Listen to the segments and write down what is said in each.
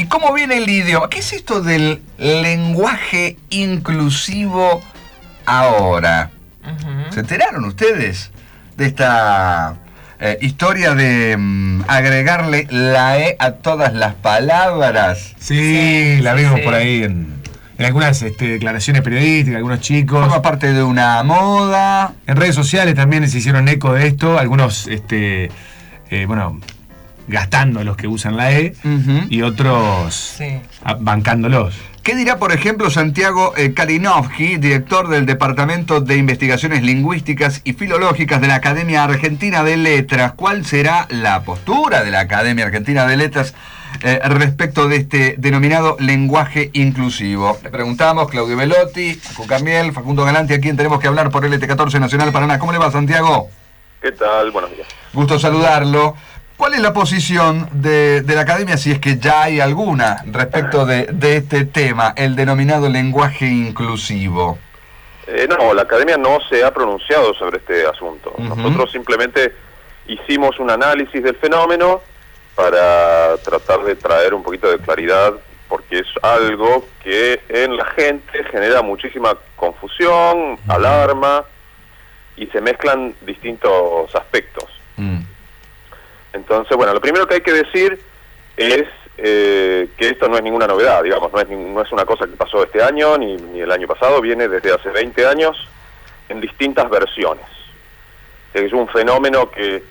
cómo viene el idioma? ¿Qué es esto del lenguaje inclusivo ahora? ¿Se enteraron ustedes de esta historia de agregarle la E a todas las palabras? Sí, la vimos por ahí en algunas declaraciones periodísticas, algunos chicos. Forma parte de una moda. En redes sociales también se hicieron eco de esto, algunos, gastando los que usan la E, y otros bancándolos. ¿Qué dirá, por ejemplo, Santiago Kalinowski, director del Departamento de Investigaciones Lingüísticas y Filológicas de la Academia Argentina de Letras? ¿Cuál será la postura de la Academia Argentina de Letras respecto de este denominado lenguaje inclusivo? Le preguntamos, Claudio Velotti, Acu Camiel, Facundo Galanti, a quien tenemos que hablar por LT14 Nacional Paraná. ¿Cómo le va, Santiago? ¿Qué tal? Buenos días. Gusto saludarlo. ¿Cuál es la posición de la Academia, si es que ya hay alguna, respecto de este tema, el denominado lenguaje inclusivo? No, la Academia no se ha pronunciado sobre este asunto. Nosotros simplemente hicimos un análisis del fenómeno para tratar de traer un poquito de claridad, porque es algo que en la gente genera muchísima confusión, alarma, y se mezclan distintos aspectos. Entonces, bueno, lo primero que hay que decir es que esto no es ninguna novedad, digamos, no es una cosa que pasó este año ni el año pasado, viene desde hace 20 años en distintas versiones. Es un fenómeno que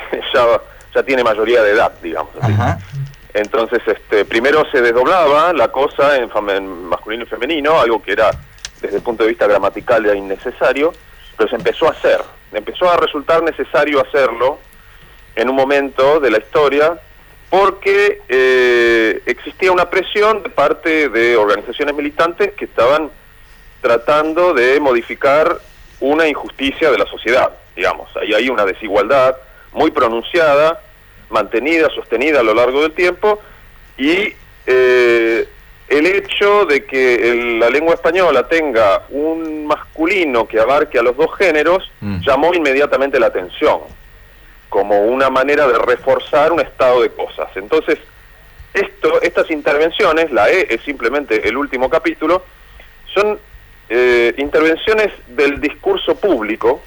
ya tiene mayoría de edad, digamos. Entonces, primero se desdoblaba la cosa en masculino y femenino, algo que era desde el punto de vista gramatical ya innecesario, pero se empezó a hacer, empezó a resultar necesario hacerlo en un momento de la historia, porque existía una presión de parte de organizaciones militantes que estaban tratando de modificar una injusticia de la sociedad, digamos. Ahí hay una desigualdad muy pronunciada, mantenida, sostenida a lo largo del tiempo, y el hecho de que la lengua española tenga un masculino que abarque a los dos géneros llamó inmediatamente la atención, como una manera de reforzar un estado de cosas. Entonces, estas intervenciones, la E es simplemente el último capítulo, son intervenciones del discurso público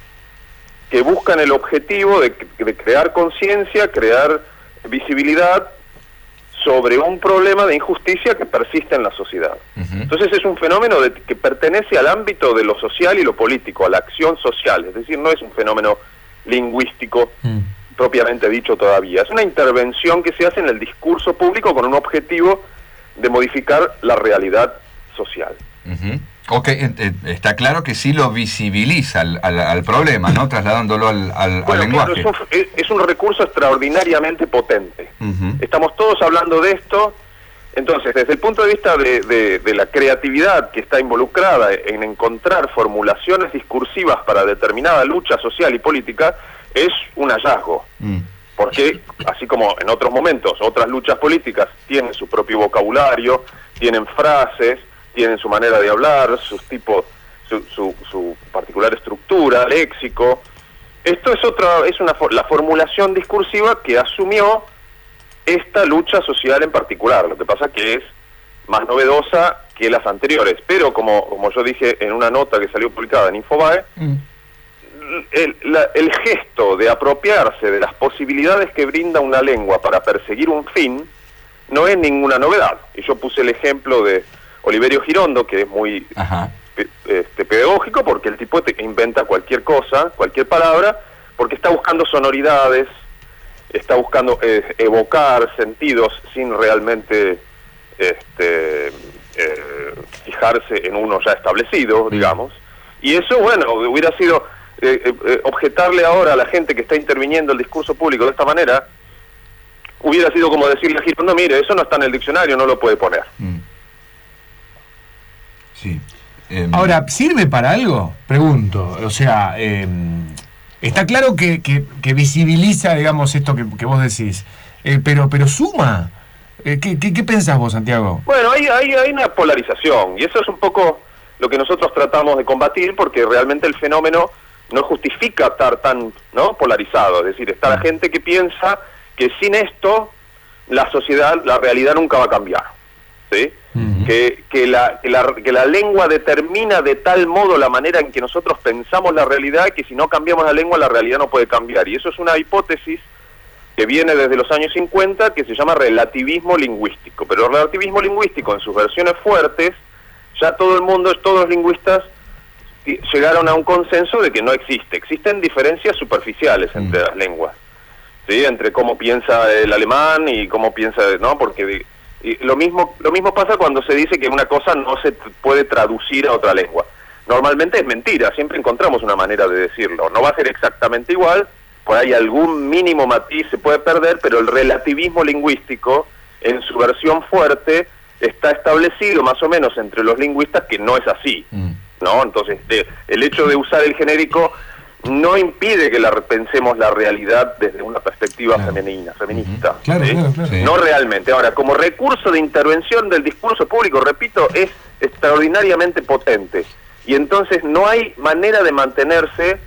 que buscan el objetivo de crear conciencia, crear visibilidad sobre un problema de injusticia que persiste en la sociedad. Entonces es un fenómeno que pertenece al ámbito de lo social y lo político, a la acción social, es decir, no es un fenómeno lingüístico propiamente dicho todavía. Es una intervención que se hace en el discurso público con un objetivo de modificar la realidad social. Ok, está claro que sí lo visibiliza al problema, ¿no? Trasladándolo al lenguaje. Claro, es un recurso extraordinariamente potente. Estamos todos hablando de esto. Entonces, desde el punto de vista de la creatividad que está involucrada en encontrar formulaciones discursivas para determinada lucha social y política, es un hallazgo. Porque, así como en otros momentos, otras luchas políticas tienen su propio vocabulario, tienen frases, tienen su manera de hablar, sus tipos, su particular estructura, léxico. Esto es la formulación discursiva que asumió esta lucha social en particular. Lo que pasa que es más novedosa que las anteriores, pero como yo dije en una nota que salió publicada en Infobae, el gesto de apropiarse de las posibilidades que brinda una lengua para perseguir un fin no es ninguna novedad. Y yo puse el ejemplo de Oliverio Girondo, que es muy pedagógico, porque el tipo te inventa cualquier cosa, cualquier palabra, porque está buscando sonoridades, está buscando evocar sentidos sin realmente fijarse en uno ya establecido, digamos. Y eso, bueno, hubiera sido objetarle ahora a la gente que está interviniendo el discurso público de esta manera, hubiera sido como decirle a Girondo, mire, eso no está en el diccionario, no lo puede poner. Sí. Ahora, ¿sirve para algo? Pregunto. O sea, está claro que visibiliza, digamos, esto que vos decís, pero suma. ¿Qué pensás vos, Santiago? Bueno, hay una polarización, y eso es un poco lo que nosotros tratamos de combatir, porque realmente el fenómeno no justifica estar tan polarizado. Es decir, está la gente que piensa que sin esto la sociedad, la realidad nunca va a cambiar, ¿sí? Que la lengua determina de tal modo la manera en que nosotros pensamos la realidad, que si no cambiamos la lengua, la realidad no puede cambiar. Y eso es una hipótesis que viene desde los años 50, que se llama relativismo lingüístico. Pero el relativismo lingüístico, en sus versiones fuertes, ya todo el mundo, todos los lingüistas llegaron a un consenso de que no existe. Existen diferencias superficiales entre las lenguas, ¿sí? Entre cómo piensa el alemán y cómo piensa, ¿no? Porque lo mismo pasa cuando se dice que una cosa no se puede traducir a otra lengua. Normalmente es mentira, siempre encontramos una manera de decirlo. No va a ser exactamente igual, por ahí algún mínimo matiz se puede perder, pero el relativismo lingüístico, en su versión fuerte, está establecido más o menos entre los lingüistas que no es así, ¿no? Entonces, el hecho de usar el genérico no impide que pensemos la realidad desde una perspectiva feminista. Claro, ¿sí? claro. Sí. No realmente. Ahora, como recurso de intervención del discurso público, repito, es extraordinariamente potente. Y entonces no hay manera de mantenerse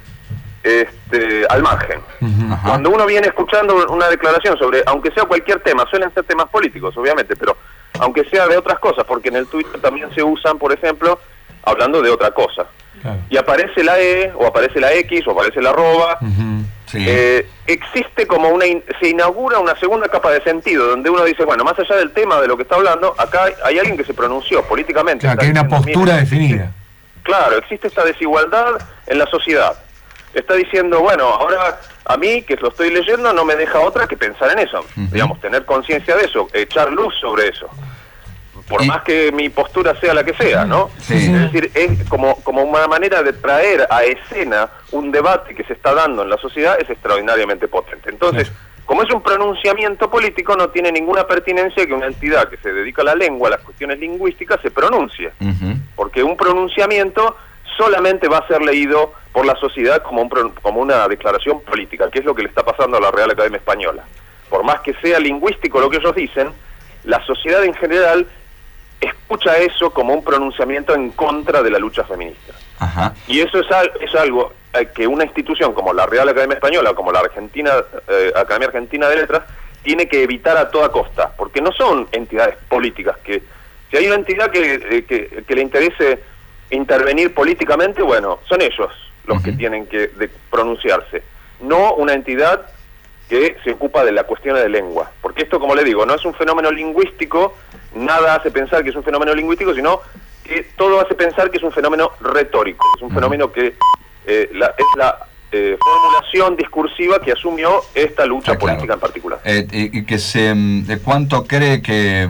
al margen. Ajá. Cuando uno viene escuchando una declaración sobre, aunque sea cualquier tema, suelen ser temas políticos, obviamente, pero aunque sea de otras cosas, porque en el Twitter también se usan, por ejemplo, hablando de otra cosa. Claro. Y aparece la E, o aparece la X, o aparece la arroba. Sí. Existe como se inaugura una segunda capa de sentido, donde uno dice, bueno, más allá del tema de lo que está hablando, acá hay alguien que se pronunció políticamente. Claro, que hay una postura definida. Claro, existe esta desigualdad en la sociedad. Está diciendo, bueno, ahora a mí, que lo estoy leyendo, no me deja otra que pensar en eso. Digamos, tener conciencia de eso, echar luz sobre eso. Por más que mi postura sea la que sea, ¿no? Sí. Es decir, es como una manera de traer a escena un debate que se está dando en la sociedad, es extraordinariamente potente. Entonces, como es un pronunciamiento político, no tiene ninguna pertinencia que una entidad que se dedica a la lengua, a las cuestiones lingüísticas, se pronuncie. Porque un pronunciamiento solamente va a ser leído por la sociedad como una declaración política, que es lo que le está pasando a la Real Academia Española. Por más que sea lingüístico lo que ellos dicen, la sociedad en general escucha eso como un pronunciamiento en contra de la lucha feminista. Ajá. Y eso es algo que una institución como la Real Academia Española, como la Academia Argentina de Letras, tiene que evitar a toda costa, porque no son entidades políticas que, si hay una entidad que le interese intervenir políticamente, bueno, son ellos los que tienen que pronunciarse, no una entidad que se ocupa de la cuestión de lengua, porque esto, como le digo, no es un fenómeno lingüístico, nada hace pensar que es un fenómeno lingüístico, sino que todo hace pensar que es un fenómeno retórico, es un fenómeno que es la formulación discursiva que asumió esta lucha política en particular. Y que ¿cuánto cree que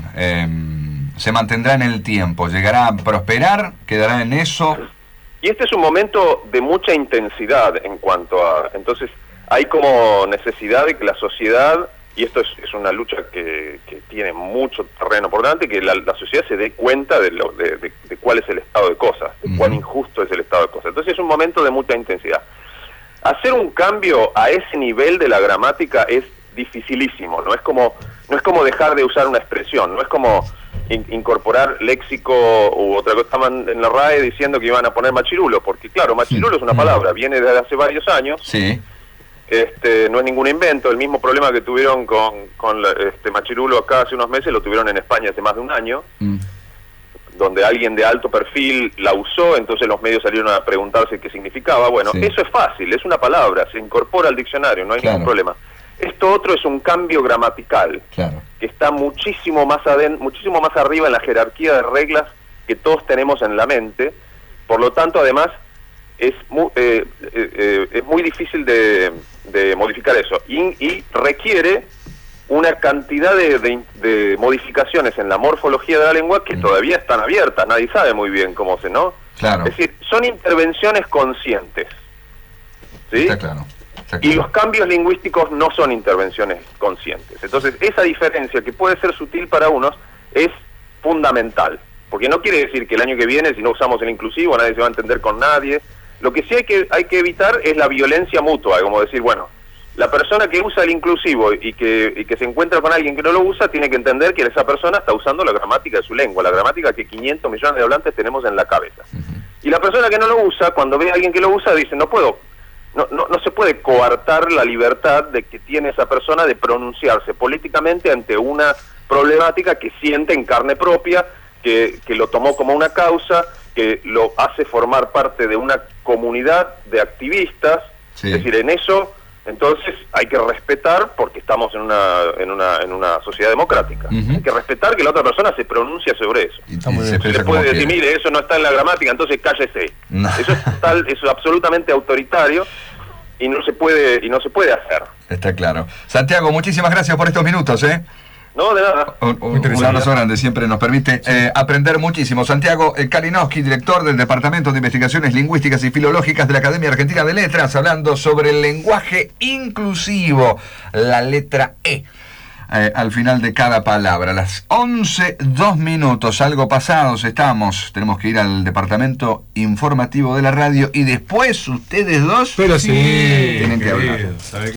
se mantendrá en el tiempo? ¿Llegará a prosperar? ¿Quedará en eso? Y este es un momento de mucha intensidad en cuanto a... Entonces, hay como necesidad de que la sociedad, y esto es una lucha que tiene mucho terreno por delante, que la sociedad se dé cuenta de cuál es el estado de cosas, de cuán injusto es el estado de cosas. Entonces es un momento de mucha intensidad. Hacer un cambio a ese nivel de la gramática es dificilísimo, no es como dejar de usar una expresión, no es como incorporar léxico u otra cosa. Estaban en la RAE diciendo que iban a poner machirulo, porque claro, machirulo es una palabra, viene desde hace varios años. Sí. No es ningún invento. El mismo problema que tuvieron con machirulo acá hace unos meses, lo tuvieron en España hace más de un año, donde alguien de alto perfil la usó, entonces los medios salieron a preguntarse qué significaba. Bueno, eso es fácil, es una palabra, se incorpora al diccionario, no hay ningún problema. Esto otro es un cambio gramatical, que está muchísimo más arriba en la jerarquía de reglas que todos tenemos en la mente. Por lo tanto, además, es muy difícil de modificar eso, y requiere una cantidad de modificaciones en la morfología de la lengua que todavía están abiertas, nadie sabe muy bien cómo ¿no? Claro. Es decir, son intervenciones conscientes, ¿sí? Está claro. Y los cambios lingüísticos no son intervenciones conscientes. Entonces, esa diferencia, que puede ser sutil para unos, es fundamental, porque no quiere decir que el año que viene, si no usamos el inclusivo, nadie se va a entender con nadie. Lo que sí hay que evitar es la violencia mutua, como decir, bueno, la persona que usa el inclusivo y que se encuentra con alguien que no lo usa, tiene que entender que esa persona está usando la gramática de su lengua, la gramática que 500 millones de hablantes tenemos en la cabeza. Y la persona que no lo usa, cuando ve a alguien que lo usa, dice, no puedo no se puede coartar la libertad de que tiene esa persona de pronunciarse políticamente ante una problemática que siente en carne propia, que lo tomó como una causa, que lo hace formar parte de una comunidad de activistas. Sí. Es decir, en eso, entonces hay que respetar, porque estamos en una sociedad democrática. Uh-huh. Hay que respetar que la otra persona se pronuncia sobre eso. Y Está muy se bien. Se expresa le como puede decir, quiere. mire, eso no está en la gramática, entonces cállese. No. Eso es absolutamente autoritario y no se puede hacer. Está claro. Santiago, muchísimas gracias por estos minutos, ¿eh? No, de nada. Un interesante. abrazo grande, siempre nos permite aprender muchísimo. Santiago Kalinowski, director del Departamento de Investigaciones Lingüísticas y Filológicas de la Academia Argentina de Letras, hablando sobre el lenguaje inclusivo, la letra E. Al final de cada palabra. Las 11:02, algo pasados estamos. Tenemos que ir al departamento informativo de la radio y después ustedes dos Pero sí, tienen que hablar. querido, ¿sabe qué?